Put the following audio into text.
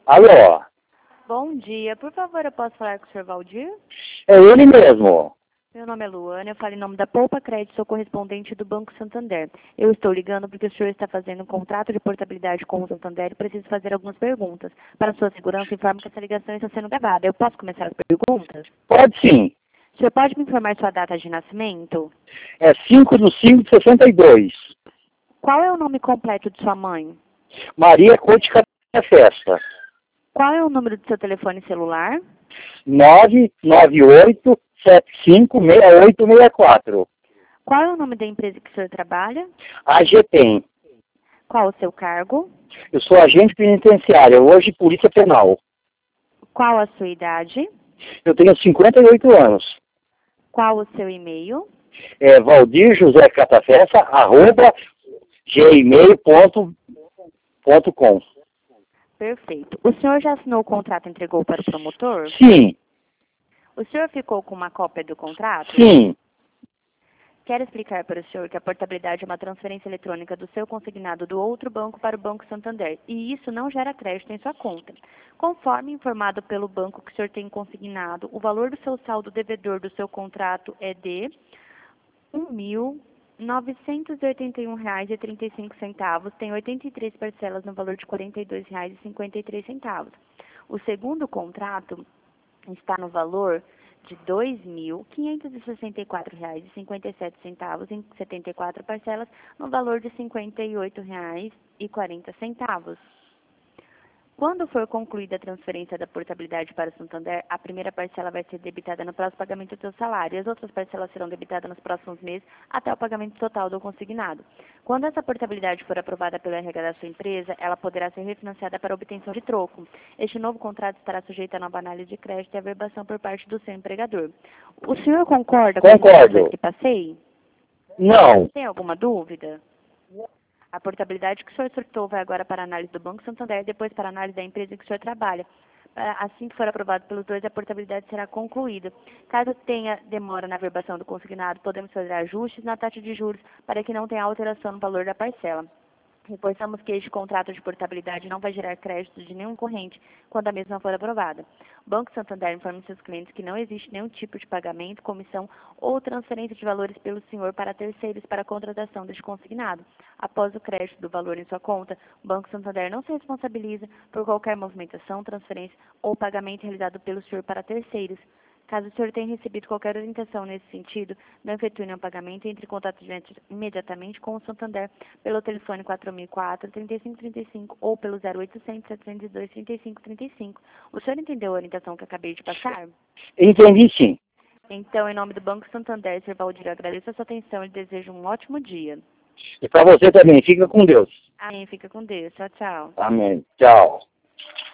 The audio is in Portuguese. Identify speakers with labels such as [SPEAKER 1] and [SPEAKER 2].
[SPEAKER 1] Alô?
[SPEAKER 2] Bom dia, por favor, eu posso falar com o Sr. Valdir?
[SPEAKER 1] É ele mesmo.
[SPEAKER 2] Meu nome é Luana, eu falo em nome da Poupa Crédito, sou correspondente do Banco Santander. Eu estou ligando porque o senhor está fazendo um contrato de portabilidade com o Santander e preciso fazer algumas perguntas. Para sua segurança, informo que essa ligação está sendo gravada. Eu posso começar as perguntas?
[SPEAKER 1] Pode sim.
[SPEAKER 2] O senhor pode me informar sua data de nascimento?
[SPEAKER 1] É 5/5/62.
[SPEAKER 2] Qual é o nome completo de sua mãe?
[SPEAKER 1] Maria Corte Festa.
[SPEAKER 2] Qual é o número do seu telefone celular?
[SPEAKER 1] 998756864.
[SPEAKER 2] Qual é o nome da empresa que o senhor trabalha?
[SPEAKER 1] AGPEM.
[SPEAKER 2] Qual o seu cargo?
[SPEAKER 1] Eu sou agente penitenciário, hoje Polícia Penal.
[SPEAKER 2] Qual a sua idade?
[SPEAKER 1] Eu tenho 58 anos.
[SPEAKER 2] Qual o seu e-mail?
[SPEAKER 1] É valdirjosecatafesta@gmail.com.
[SPEAKER 2] Perfeito. O senhor já assinou o contrato e entregou para o promotor?
[SPEAKER 1] Sim,
[SPEAKER 2] O senhor ficou com uma cópia do contrato?
[SPEAKER 1] sim.
[SPEAKER 2] Quero explicar para o senhor que a portabilidade é uma transferência eletrônica do seu consignado do outro banco para o Banco Santander, e isso não gera crédito em sua conta. Conforme informado pelo banco que o senhor tem consignado, o valor do seu saldo devedor do seu contrato é de R$ 1.981,35, tem 83 parcelas no valor de R$ 42,53. O segundo contrato está no valor de R$ 2.564,57 em 74 parcelas, no valor de R$ 58,40. Quando for concluída a transferência da portabilidade para o Santander, a primeira parcela vai ser debitada no próximo pagamento do seu salário e as outras parcelas serão debitadas nos próximos meses até o pagamento total do consignado. Quando essa portabilidade for aprovada pelo RH da sua empresa, ela poderá ser refinanciada para obtenção de troco. Este novo contrato estará sujeito a nova análise de crédito e averbação por parte do seu empregador. O senhor concorda com as informações que passei?
[SPEAKER 1] Não.
[SPEAKER 2] Tem alguma dúvida? A portabilidade que o senhor solicitou vai agora para a análise do Banco Santander e depois para a análise da empresa que o senhor trabalha. Assim que for aprovado pelos dois, a portabilidade será concluída. Caso tenha demora na averbação do consignado, podemos fazer ajustes na taxa de juros para que não tenha alteração no valor da parcela. Reforçamos que este contrato de portabilidade não vai gerar crédito de nenhum corrente quando a mesma for aprovada. O Banco Santander informa seus clientes que não existe nenhum tipo de pagamento, comissão ou transferência de valores pelo senhor para terceiros para a contratação deste consignado. Após o crédito do valor em sua conta, o Banco Santander não se responsabiliza por qualquer movimentação, transferência ou pagamento realizado pelo senhor para terceiros. Caso o senhor tenha recebido qualquer orientação nesse sentido, não efetue nenhum pagamento e entre em contato imediatamente com o Santander pelo telefone 4004-3535 ou pelo 0800-702-3535. O senhor entendeu a orientação que acabei de passar?
[SPEAKER 1] Entendi sim.
[SPEAKER 2] Então, em nome do Banco Santander, Sr. Valdir, eu agradeço a sua atenção e desejo um ótimo dia.
[SPEAKER 1] E para você também, fica com Deus.
[SPEAKER 2] Amém. Fica com Deus. Tchau, tchau.
[SPEAKER 1] Amém. Tchau.